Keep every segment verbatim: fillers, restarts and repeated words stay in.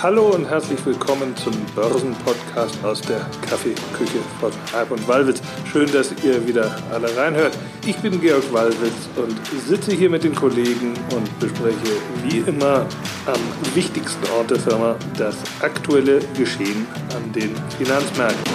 Hallo und herzlich willkommen zum Börsenpodcast aus der Kaffeeküche von Haag und Wallwitz. Schön, dass ihr wieder alle reinhört. Ich bin Georg Wallwitz und sitze hier mit den Kollegen und bespreche wie immer am wichtigsten Ort der Firma das aktuelle Geschehen an den Finanzmärkten.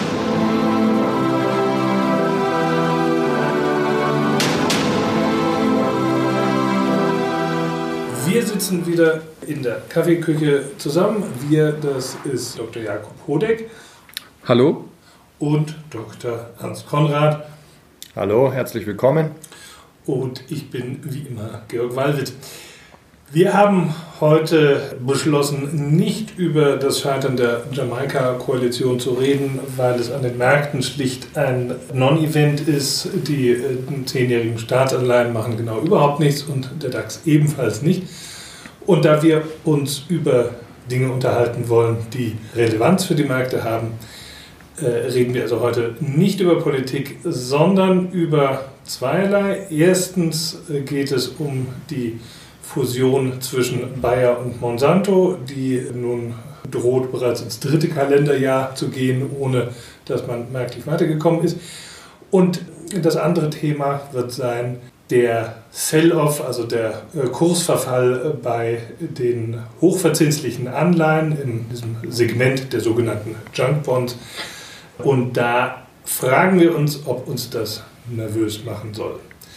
Wir sitzen wieder in der Kaffeeküche zusammen. Wir, das ist Doktor Jakob Hodeck. Hallo. Und Doktor Hans Konrad. Hallo, herzlich willkommen. Und ich bin wie immer Georg Wallwitz. Wir haben heute beschlossen, nicht über das Scheitern der Jamaika-Koalition zu reden, weil es an den Märkten schlicht ein Non-Event ist. Die äh, zehnjährigen Staatsanleihen machen genau überhaupt nichts und der DAX ebenfalls nicht. Und da wir uns über Dinge unterhalten wollen, die Relevanz für die Märkte haben, äh, reden wir also heute nicht über Politik, sondern über zweierlei. Erstens geht es um die Fusion zwischen Bayer und Monsanto, die nun droht, bereits ins dritte Kalenderjahr zu gehen, ohne dass man merklich weitergekommen ist. Und das andere Thema wird sein der Sell-off, also der Kursverfall bei den hochverzinslichen Anleihen in diesem Segment der sogenannten Junk Bonds. Und da fragen wir uns, ob uns das nervös machen soll.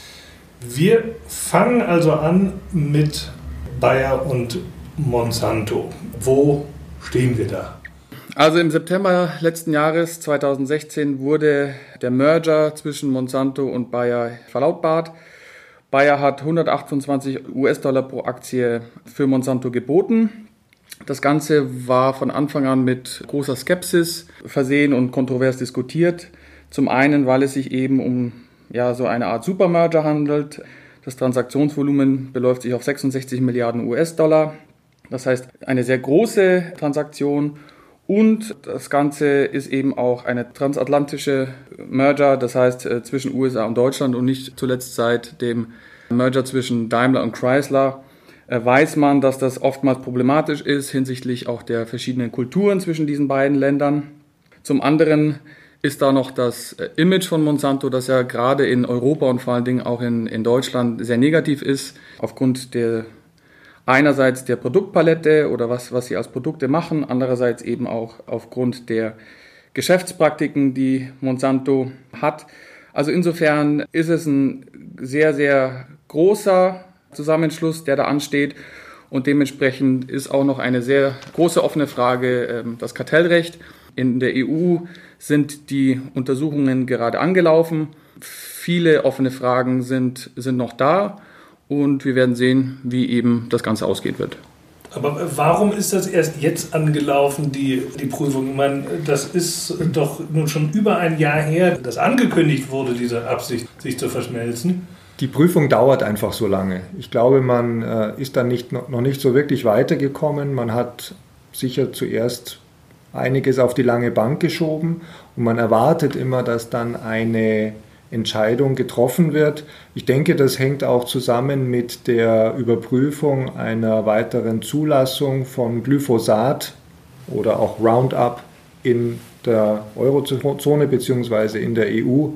Wir fangen also an mit Bayer und Monsanto. Wo stehen wir da? Also im September letzten Jahres, zweitausendsechzehn, wurde der Merger zwischen Monsanto und Bayer verlautbart. Bayer hat hundertachtundzwanzig US-Dollar pro Aktie für Monsanto geboten. Das Ganze war von Anfang an mit großer Skepsis versehen und kontrovers diskutiert. Zum einen, weil es sich eben um ja, so eine Art Supermerger handelt. Das Transaktionsvolumen beläuft sich auf sechsundsechzig Milliarden US-Dollar. Das heißt, eine sehr große Transaktion. Und das Ganze ist eben auch eine transatlantische Merger, das heißt äh, zwischen U S A und Deutschland und nicht zuletzt seit dem Merger zwischen Daimler und Chrysler äh, weiß man, dass das oftmals problematisch ist hinsichtlich auch der verschiedenen Kulturen zwischen diesen beiden Ländern. Zum anderen ist da noch das Image von Monsanto, das ja gerade in Europa und vor allen Dingen auch in, in Deutschland sehr negativ ist, aufgrund der einerseits der Produktpalette oder was, was sie als Produkte machen, andererseits eben auch aufgrund der Geschäftspraktiken, die Monsanto hat. Also insofern ist es ein sehr, sehr großer Zusammenschluss, der da ansteht und dementsprechend ist auch noch eine sehr große offene Frage das Kartellrecht. In der E U sind die Untersuchungen gerade angelaufen. Viele offene Fragen sind, sind noch da. Und wir werden sehen, wie eben das Ganze ausgehen wird. Aber warum ist das erst jetzt angelaufen, die, die Prüfung? Ich meine, das ist doch nun schon über ein Jahr her, dass angekündigt wurde, diese Absicht, sich zu verschmelzen. Die Prüfung dauert einfach so lange. Ich glaube, man äh, ist dann nicht, noch nicht so wirklich weitergekommen. Man hat sicher zuerst einiges auf die lange Bank geschoben und man erwartet immer, dass dann eine Entscheidung getroffen wird. Ich denke, das hängt auch zusammen mit der Überprüfung einer weiteren Zulassung von Glyphosat oder auch Roundup in der Eurozone bzw. in der E U.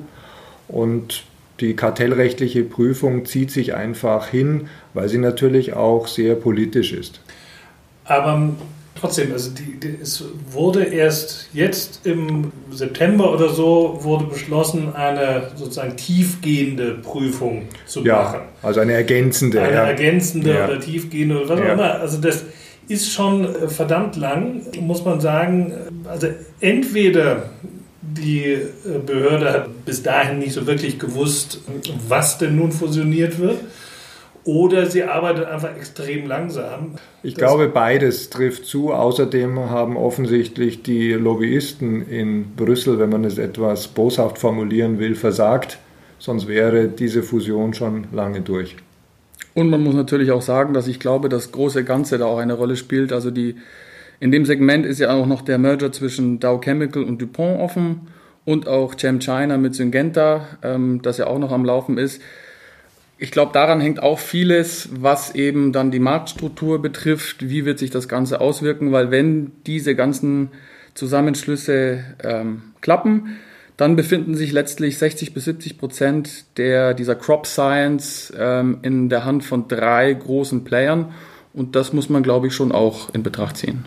Und die kartellrechtliche Prüfung zieht sich einfach hin, weil sie natürlich auch sehr politisch ist. Aber trotzdem, also die, die, es wurde erst jetzt im September oder so wurde beschlossen, eine sozusagen tiefgehende Prüfung zu ja, machen. Also eine ergänzende. Eine ja. ergänzende ja. oder tiefgehende oder was auch ja. immer. Also das ist schon verdammt lang, muss man sagen. Also entweder die Behörde hat bis dahin nicht so wirklich gewusst, was denn nun fusioniert wird. Oder sie arbeitet einfach extrem langsam. Ich das glaube, beides trifft zu. Außerdem haben offensichtlich die Lobbyisten in Brüssel, wenn man es etwas boshaft formulieren will, versagt. Sonst wäre diese Fusion schon lange durch. Und man muss natürlich auch sagen, dass ich glaube, das große Ganze da auch eine Rolle spielt. Also die, in dem Segment ist ja auch noch der Merger zwischen Dow Chemical und DuPont offen und auch ChemChina mit Syngenta, ähm, das ja auch noch am Laufen ist. Ich glaube, daran hängt auch vieles, was eben dann die Marktstruktur betrifft. Wie wird sich das Ganze auswirken? Weil wenn diese ganzen Zusammenschlüsse ähm, klappen, dann befinden sich letztlich sechzig bis siebzig Prozent der, dieser Crop Science ähm, in der Hand von drei großen Playern. Und das muss man, glaube ich, schon auch in Betracht ziehen.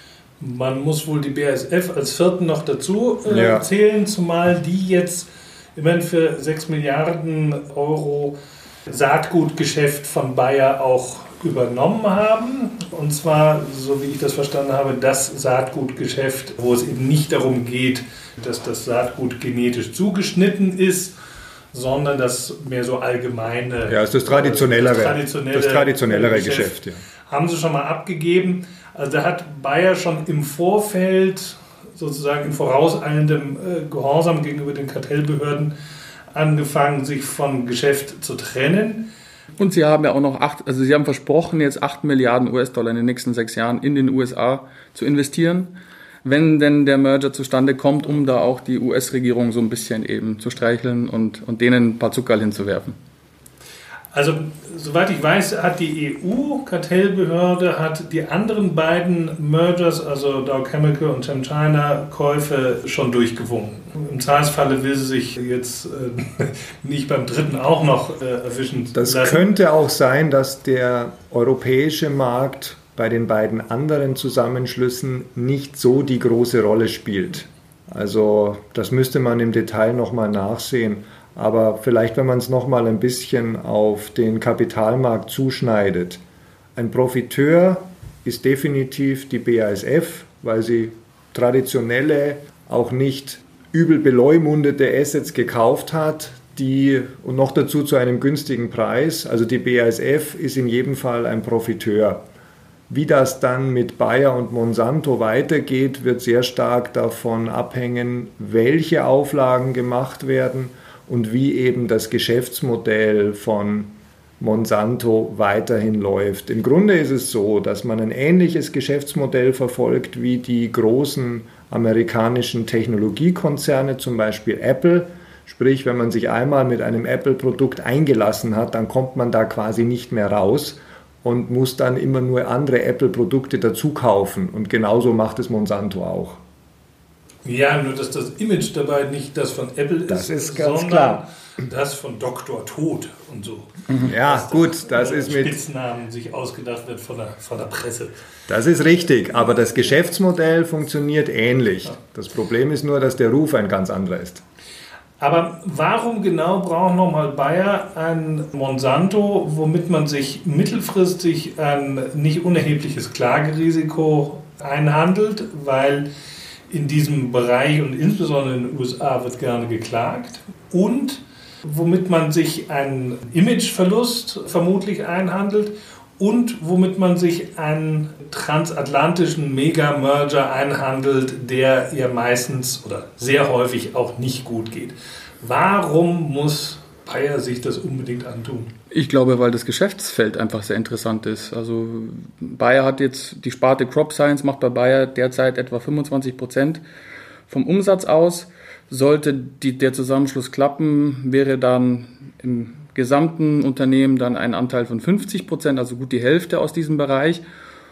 Man muss wohl die B A S F als vierten noch dazu äh, ja. zählen, zumal die jetzt immerhin für sechs Milliarden Euro Saatgutgeschäft von Bayer auch übernommen haben. Und zwar, so wie ich das verstanden habe, das Saatgutgeschäft, wo es eben nicht darum geht, dass das Saatgut genetisch zugeschnitten ist, sondern das mehr so allgemeine... Ja, ist das traditionellere, das traditionelle, das traditionellere Geschäft, Geschäft. Ja. Haben sie schon mal abgegeben. Also da hat Bayer schon im Vorfeld, sozusagen in vorauseilendem Gehorsam gegenüber den Kartellbehörden, angefangen, sich vom Geschäft zu trennen. Und sie haben ja auch noch acht, also sie haben versprochen, jetzt acht Milliarden U S-Dollar in den nächsten sechs Jahren in den U S A zu investieren, wenn denn der Merger zustande kommt, um da auch die U S-Regierung so ein bisschen eben zu streicheln und, und denen ein paar Zuckerl hinzuwerfen. Also, soweit ich weiß, hat die E U-Kartellbehörde hat die anderen beiden Mergers, also Dow Chemical und ChemChina, Käufe schon durchgewunken. Im Zweifelsfalle will sie sich jetzt äh, nicht beim dritten auch noch äh, erwischen Das lassen. könnte auch sein, dass der europäische Markt bei den beiden anderen Zusammenschlüssen nicht so die große Rolle spielt. Also das müsste man im Detail nochmal nachsehen. Aber vielleicht, wenn man es nochmal ein bisschen auf den Kapitalmarkt zuschneidet. Ein Profiteur ist definitiv die B A S F, weil sie traditionelle, auch nicht übel beleumundete Assets gekauft hat, die und noch dazu zu einem günstigen Preis. Also die B A S F ist in jedem Fall ein Profiteur. Wie das dann mit Bayer und Monsanto weitergeht, wird sehr stark davon abhängen, welche Auflagen gemacht werden und wie eben das Geschäftsmodell von Monsanto weiterhin läuft. Im Grunde ist es so, dass man ein ähnliches Geschäftsmodell verfolgt wie die großen amerikanischen Technologiekonzerne, zum Beispiel Apple. Sprich, wenn man sich einmal mit einem Apple-Produkt eingelassen hat, dann kommt man da quasi nicht mehr raus und muss dann immer nur andere Apple-Produkte dazu kaufen. Und genauso macht es Monsanto auch. Ja, nur dass das Image dabei nicht das von Apple ist, das ist ganz sondern klar. Das von Doktor Tod und so. Ja, dass gut, das, das ist mit Spitznamen sich ausgedacht wird von der, von der Presse. Das ist richtig, aber das Geschäftsmodell funktioniert ähnlich. Das Problem ist nur, dass der Ruf ein ganz anderer ist. Aber warum genau braucht nochmal Bayer ein Monsanto, womit man sich mittelfristig ein nicht unerhebliches Klagerisiko einhandelt, weil in diesem Bereich und insbesondere in den U S A wird gerne geklagt und womit man sich einen Imageverlust vermutlich einhandelt und womit man sich einen transatlantischen Mega-Merger einhandelt, der ja meistens oder sehr häufig auch nicht gut geht. Warum muss Bayer sich das unbedingt antun? Ich glaube, weil das Geschäftsfeld einfach sehr interessant ist. Also Bayer hat jetzt, die Sparte Crop Science macht bei Bayer derzeit etwa fünfundzwanzig Prozent vom Umsatz aus. Sollte die, der Zusammenschluss klappen, wäre dann im gesamten Unternehmen dann ein Anteil von fünfzig Prozent, also gut die Hälfte aus diesem Bereich.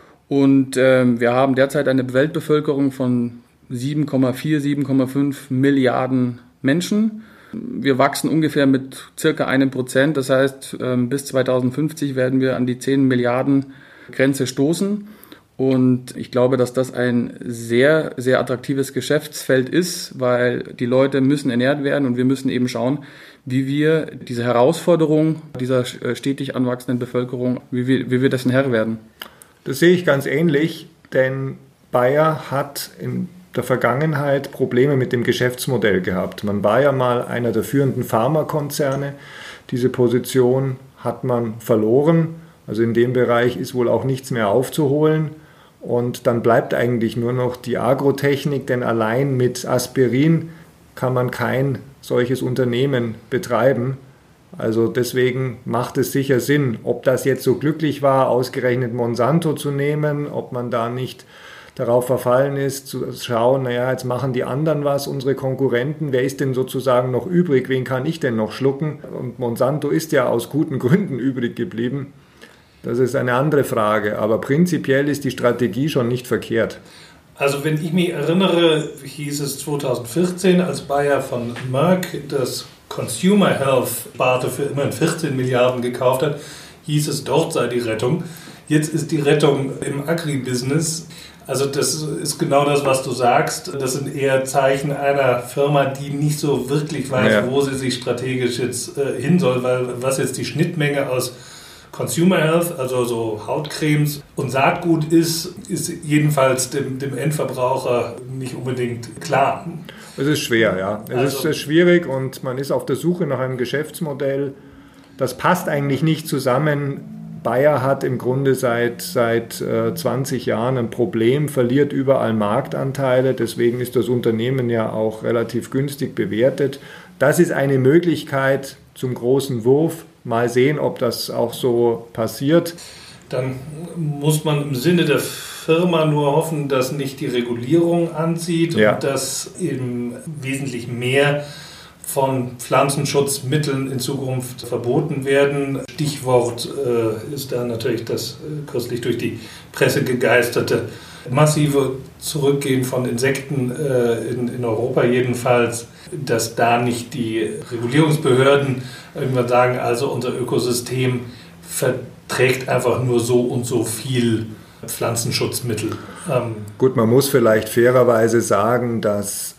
Und ähm, wir haben derzeit eine Weltbevölkerung von sieben Komma vier, sieben Komma fünf Milliarden Menschen. Wir wachsen ungefähr mit circa einem Prozent. Das heißt, bis zweitausendfünfzig werden wir an die zehn Milliarden Grenze stoßen. Und ich glaube, dass das ein sehr, sehr attraktives Geschäftsfeld ist, weil die Leute müssen ernährt werden und wir müssen eben schauen, wie wir diese Herausforderung dieser stetig anwachsenden Bevölkerung, wie wir, wie wir dessen Herr werden. Das sehe ich ganz ähnlich, denn Bayer hat in der Vergangenheit Probleme mit dem Geschäftsmodell gehabt. Man war ja mal einer der führenden Pharmakonzerne. Diese Position hat man verloren. Also in dem Bereich ist wohl auch nichts mehr aufzuholen. Und dann bleibt eigentlich nur noch die Agrotechnik, denn allein mit Aspirin kann man kein solches Unternehmen betreiben. Also deswegen macht es sicher Sinn. Ob das jetzt so glücklich war, ausgerechnet Monsanto zu nehmen, ob man da nicht darauf verfallen ist, zu schauen, naja, jetzt machen die anderen was, unsere Konkurrenten, wer ist denn sozusagen noch übrig, wen kann ich denn noch schlucken? Und Monsanto ist ja aus guten Gründen übrig geblieben. Das ist eine andere Frage, aber prinzipiell ist die Strategie schon nicht verkehrt. Also wenn ich mich erinnere, hieß es zweitausendvierzehn, als Bayer von Merck das Consumer Health Sparte für immerhin vierzehn Milliarden gekauft hat, hieß es, dort sei die Rettung. Jetzt ist die Rettung im Agribusiness. Also das ist genau das, was du sagst. Das sind eher Zeichen einer Firma, die nicht so wirklich weiß, ja. wo sie sich strategisch jetzt äh, hin soll, weil was jetzt die Schnittmenge aus Consumer Health, also so Hautcremes und Saatgut ist, ist jedenfalls dem, dem Endverbraucher nicht unbedingt klar. Es ist schwer, ja. Es also, ist schwierig und man ist auf der Suche nach einem Geschäftsmodell. Das passt eigentlich nicht zusammen. Bayer hat im Grunde seit, seit äh, zwanzig Jahren ein Problem, verliert überall Marktanteile. Deswegen ist das Unternehmen ja auch relativ günstig bewertet. Das ist eine Möglichkeit zum großen Wurf. Mal sehen, ob das auch so passiert. Dann muss man im Sinne der Firma nur hoffen, dass nicht die Regulierung anzieht ja. und dass eben wesentlich mehr von Pflanzenschutzmitteln in Zukunft verboten werden. Stichwort äh, ist da natürlich das äh, kürzlich durch die Presse gegeisterte massive Zurückgehen von Insekten äh, in, in Europa jedenfalls, dass da nicht die Regulierungsbehörden irgendwann sagen, also unser Ökosystem verträgt einfach nur so und so viel Pflanzenschutzmittel. Ähm Gut, man muss vielleicht fairerweise sagen, dass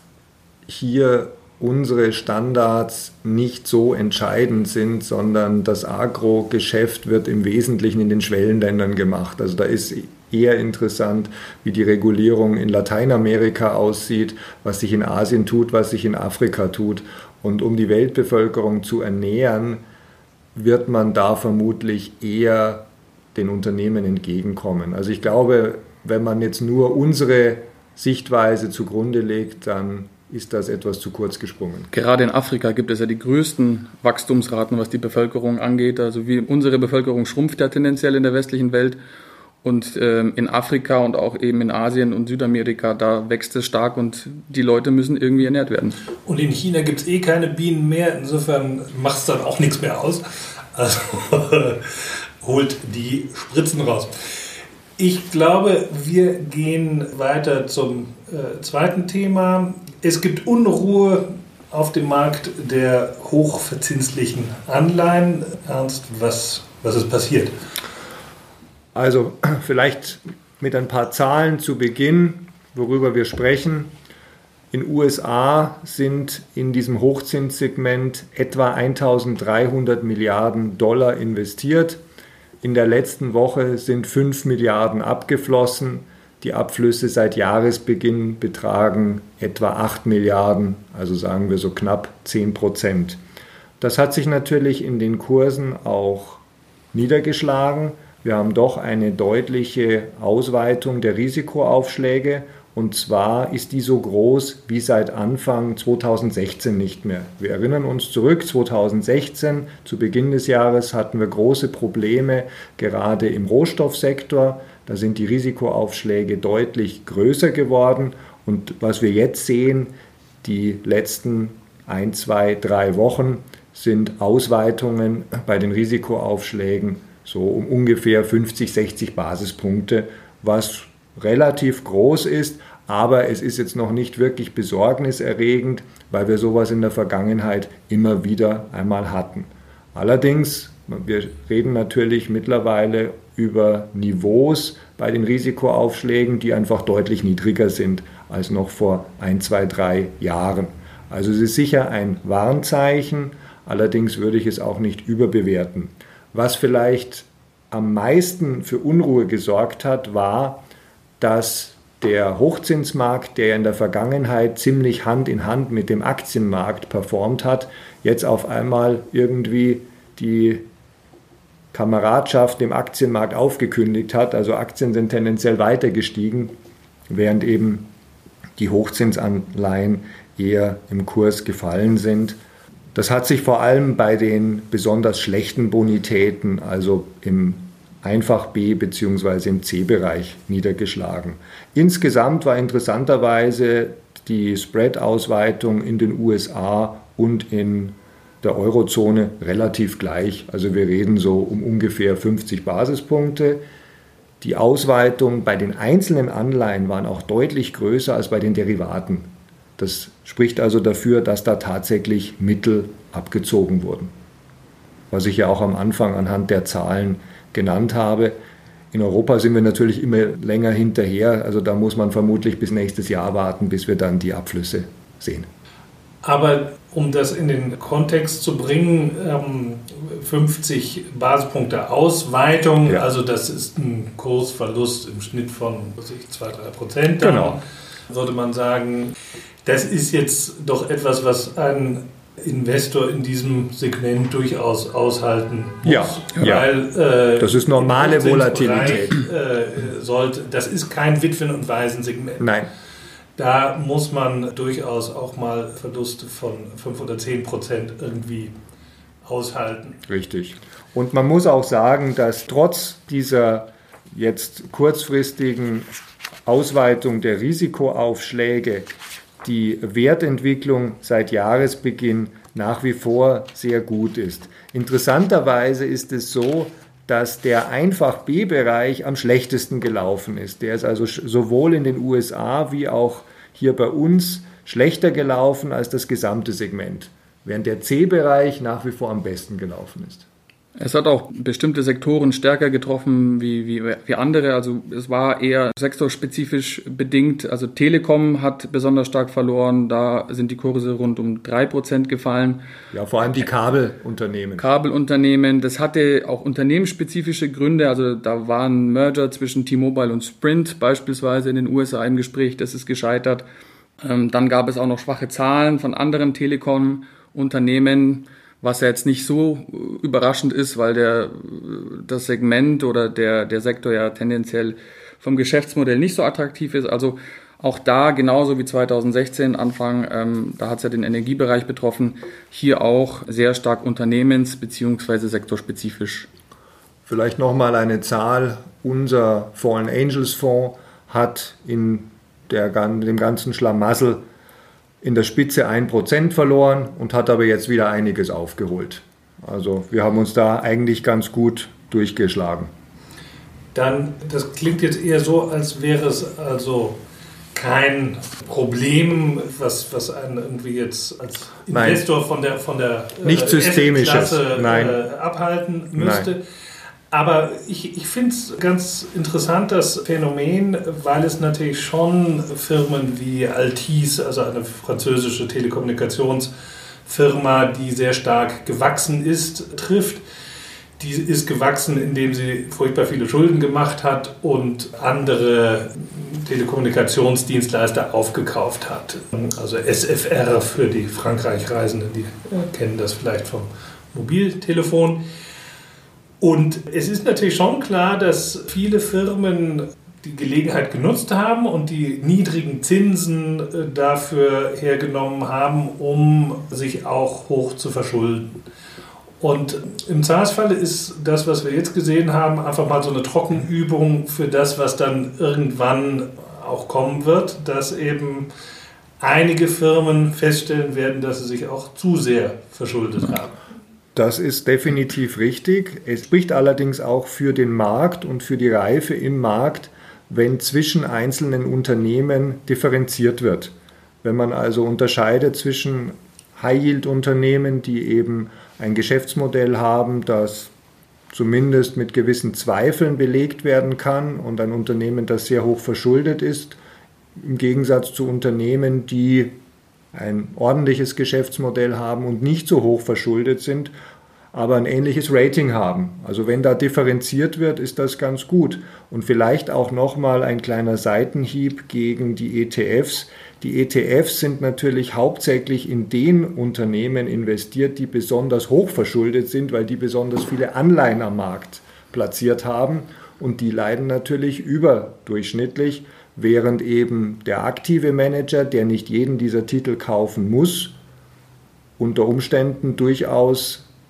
hier unsere Standards nicht so entscheidend sind, sondern das Agrogeschäft wird im Wesentlichen in den Schwellenländern gemacht. Also da ist eher interessant, wie die Regulierung in Lateinamerika aussieht, was sich in Asien tut, was sich in Afrika tut. Und um die Weltbevölkerung zu ernähren, wird man da vermutlich eher den Unternehmen entgegenkommen. Also ich glaube, wenn man jetzt nur unsere Sichtweise zugrunde legt, dann ist das etwas zu kurz gesprungen. Gerade in Afrika gibt es ja die größten Wachstumsraten, was die Bevölkerung angeht. Also wie unsere Bevölkerung schrumpft ja tendenziell in der westlichen Welt. Und ähm, in Afrika und auch eben in Asien und Südamerika, da wächst es stark und die Leute müssen irgendwie ernährt werden. Und in China gibt es eh keine Bienen mehr, insofern macht es dann auch nichts mehr aus. Also holt die Spritzen raus. Ich glaube, wir gehen weiter zum äh, zweiten Thema. Es gibt Unruhe auf dem Markt der hochverzinslichen Anleihen. Ernst, was, was ist passiert? Also vielleicht mit ein paar Zahlen zu Beginn, worüber wir sprechen. In den U S A sind in diesem Hochzinssegment etwa eintausenddreihundert Milliarden Dollar investiert. In der letzten Woche sind fünf Milliarden abgeflossen. Die Abflüsse seit Jahresbeginn betragen etwa acht Milliarden, also sagen wir so knapp zehn Prozent. Das hat sich natürlich in den Kursen auch niedergeschlagen. Wir haben doch eine deutliche Ausweitung der Risikoaufschläge und zwar ist die so groß wie seit Anfang zweitausendsechzehn nicht mehr. Wir erinnern uns zurück, zweitausendsechzehn, zu Beginn des Jahres hatten wir große Probleme, gerade im Rohstoffsektor. Da sind die Risikoaufschläge deutlich größer geworden und was wir jetzt sehen, die letzten ein, zwei, drei Wochen sind Ausweitungen bei den Risikoaufschlägen so um ungefähr fünfzig, sechzig Basispunkte, was relativ groß ist, aber es ist jetzt noch nicht wirklich besorgniserregend, weil wir sowas in der Vergangenheit immer wieder einmal hatten. Allerdings, wir reden natürlich mittlerweile über Niveaus bei den Risikoaufschlägen, die einfach deutlich niedriger sind als noch vor ein, zwei, drei Jahren. Also es ist sicher ein Warnzeichen, allerdings würde ich es auch nicht überbewerten. Was vielleicht am meisten für Unruhe gesorgt hat, war, dass der Hochzinsmarkt, der ja in der Vergangenheit ziemlich Hand in Hand mit dem Aktienmarkt performt hat, jetzt auf einmal irgendwie die Kameradschaft dem Aktienmarkt aufgekündigt hat. Also Aktien sind tendenziell weiter gestiegen, während eben die Hochzinsanleihen eher im Kurs gefallen sind. Das hat sich vor allem bei den besonders schlechten Bonitäten, also im einfach B bzw. im C-Bereich niedergeschlagen. Insgesamt war interessanterweise die Spread-Ausweitung in den U S A und in der Eurozone relativ gleich. Also wir reden so um ungefähr fünfzig Basispunkte. Die Ausweitung bei den einzelnen Anleihen waren auch deutlich größer als bei den Derivaten. Das spricht also dafür, dass da tatsächlich Mittel abgezogen wurden. Was ich ja auch am Anfang anhand der Zahlen genannt habe. In Europa sind wir natürlich immer länger hinterher. Also da muss man vermutlich bis nächstes Jahr warten, bis wir dann die Abflüsse sehen. Aber um das in den Kontext zu bringen, fünfzig Basispunkte Ausweitung, ja. Also das ist ein Kursverlust im Schnitt von zwei bis drei Prozent. Genau. Würde man sagen, das ist jetzt doch etwas, was ein Investor in diesem Segment durchaus aushalten muss. Ja, weil, ja. Äh, das ist normale Volatilität. Äh, sollte, das ist kein Witwen- und Waisensegment. Nein. Da muss man durchaus auch mal Verluste von fünf oder zehn Prozent irgendwie aushalten. Richtig. Und man muss auch sagen, dass trotz dieser jetzt kurzfristigen Ausweitung der Risikoaufschläge die Wertentwicklung seit Jahresbeginn nach wie vor sehr gut ist. Interessanterweise ist es so, dass der Einfach-B-Bereich am schlechtesten gelaufen ist. Der ist also sowohl in den U S A wie auch hier bei uns schlechter gelaufen als das gesamte Segment, während der C-Bereich nach wie vor am besten gelaufen ist. Es hat auch bestimmte Sektoren stärker getroffen wie, wie, wie andere. Also es war eher sektorspezifisch bedingt. Also Telekom hat besonders stark verloren. Da sind die Kurse rund um drei Prozent gefallen. Ja, vor allem die Kabelunternehmen. Kabelunternehmen. Das hatte auch unternehmensspezifische Gründe. Also da war ein Merger zwischen T-Mobile und Sprint beispielsweise in den U S A im Gespräch. Das ist gescheitert. Dann gab es auch noch schwache Zahlen von anderen Telekom-Unternehmen, was ja jetzt nicht so überraschend ist, weil der, das Segment oder der, der Sektor ja tendenziell vom Geschäftsmodell nicht so attraktiv ist. Also auch da, genauso wie zweitausendsechzehn Anfang, ähm, da hat es ja den Energiebereich betroffen, hier auch sehr stark unternehmens- bzw. sektorspezifisch. Vielleicht nochmal eine Zahl. Unser Fallen Angels Fonds hat in der, dem ganzen Schlamassel in der Spitze ein Prozent verloren und hat aber jetzt wieder einiges aufgeholt. Also wir haben uns da eigentlich ganz gut durchgeschlagen. Dann, das klingt jetzt eher so, als wäre es also kein Problem, was, was einen irgendwie jetzt als Investor Nein. von der, von der Nicht äh, systemisches. Nein. Äh, abhalten müsste. Nein. Aber ich, ich finde es ganz interessant, das Phänomen, weil es natürlich schon Firmen wie Altice, also eine französische Telekommunikationsfirma, die sehr stark gewachsen ist, trifft. Die ist gewachsen, indem sie furchtbar viele Schulden gemacht hat und andere Telekommunikationsdienstleister aufgekauft hat. Also S F R für die Frankreich-Reisenden, die kennen das vielleicht vom Mobiltelefon. Und es ist natürlich schon klar, dass viele Firmen die Gelegenheit genutzt haben und die niedrigen Zinsen dafür hergenommen haben, um sich auch hoch zu verschulden. Und im SaaS-Falle ist das, was wir jetzt gesehen haben, einfach mal so eine Trockenübung für das, was dann irgendwann auch kommen wird, dass eben einige Firmen feststellen werden, dass sie sich auch zu sehr verschuldet haben. Das ist definitiv richtig. Es spricht allerdings auch für den Markt und für die Reife im Markt, wenn zwischen einzelnen Unternehmen differenziert wird. Wenn man also unterscheidet zwischen High-Yield-Unternehmen, die eben ein Geschäftsmodell haben, das zumindest mit gewissen Zweifeln belegt werden kann, und ein Unternehmen, das sehr hoch verschuldet ist, im Gegensatz zu Unternehmen, die ein ordentliches Geschäftsmodell haben und nicht so hoch verschuldet sind, aber ein ähnliches Rating haben. Also wenn da differenziert wird, ist das ganz gut. Und vielleicht auch nochmal ein kleiner Seitenhieb gegen die E T Fs. Die E T Fs sind natürlich hauptsächlich in den Unternehmen investiert, die besonders hoch verschuldet sind, weil die besonders viele Anleihen am Markt platziert haben. Und die leiden natürlich überdurchschnittlich, während eben der aktive Manager, der nicht jeden dieser Titel kaufen muss, unter Umständen durchaus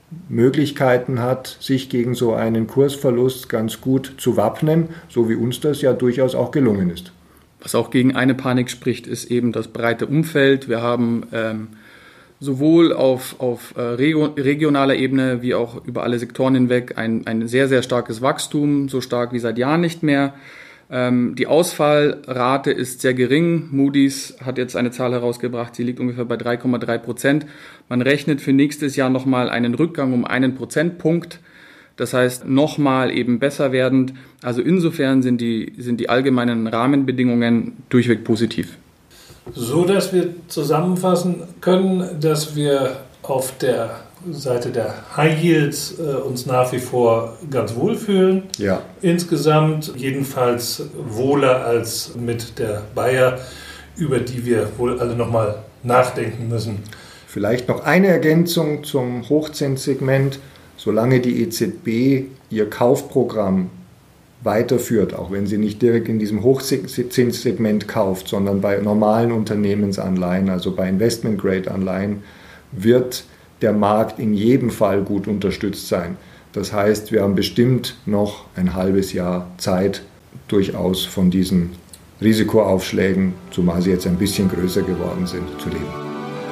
Möglichkeiten hat, sich gegen so einen Kursverlust ganz gut zu wappnen, so wie uns das ja durchaus auch gelungen ist. Was auch gegen eine Panik spricht, ist eben das breite Umfeld. Wir haben ähm, sowohl auf, auf äh, regionaler Ebene wie auch über alle Sektoren hinweg ein, ein sehr, sehr starkes Wachstum, so stark wie seit Jahren nicht mehr. Ähm, die Ausfallrate ist sehr gering. Moody's hat jetzt eine Zahl herausgebracht, sie liegt ungefähr bei drei Komma drei Prozent. Man rechnet für nächstes Jahr nochmal einen Rückgang um einen Prozentpunkt. Das heißt, nochmal eben besser werdend. Also insofern sind die, sind die allgemeinen Rahmenbedingungen durchweg positiv. So dass wir zusammenfassen können, dass wir auf der Seite der High Yields äh, uns nach wie vor ganz wohl fühlen. Ja. Insgesamt jedenfalls wohler als mit der Bayer, über die wir wohl alle nochmal nachdenken müssen. Vielleicht noch eine Ergänzung zum Hochzinssegment. Solange die E Z B ihr Kaufprogramm weiterführt, auch wenn sie nicht direkt in diesem Hochzinssegment kauft, sondern bei normalen Unternehmensanleihen, also bei Investment-Grade-Anleihen, wird der Markt in jedem Fall gut unterstützt sein. Das heißt, wir haben bestimmt noch ein halbes Jahr Zeit, durchaus von diesen Risikoaufschlägen, zumal sie jetzt ein bisschen größer geworden sind, zu leben.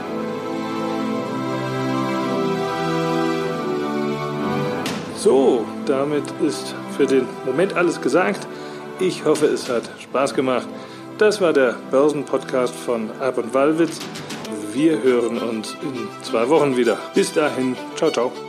So, damit ist für den Moment alles gesagt. Ich hoffe, es hat Spaß gemacht. Das war der Börsenpodcast von Arp und Wallwitz. Wir hören uns in zwei Wochen wieder. Bis dahin, ciao, ciao.